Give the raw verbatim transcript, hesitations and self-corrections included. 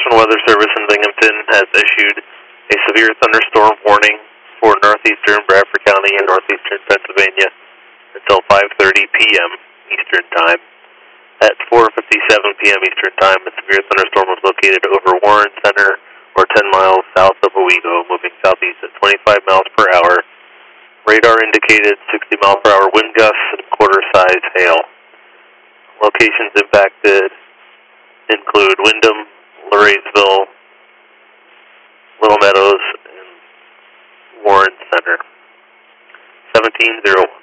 National Weather Service in Binghamton has issued a severe thunderstorm warning for northeastern Bradford County and northeastern Pennsylvania until five thirty p m Eastern Time. At four fifty-seven p m Eastern Time, a severe thunderstorm was located over Warren Center, or ten miles south of Owego, moving southeast at twenty-five miles per hour. Radar indicated sixty mile per hour wind gusts and quarter-size hail. Locations impacted include Windham, Lorainesville, Little Meadows, and Warren Center. seventeen oh one.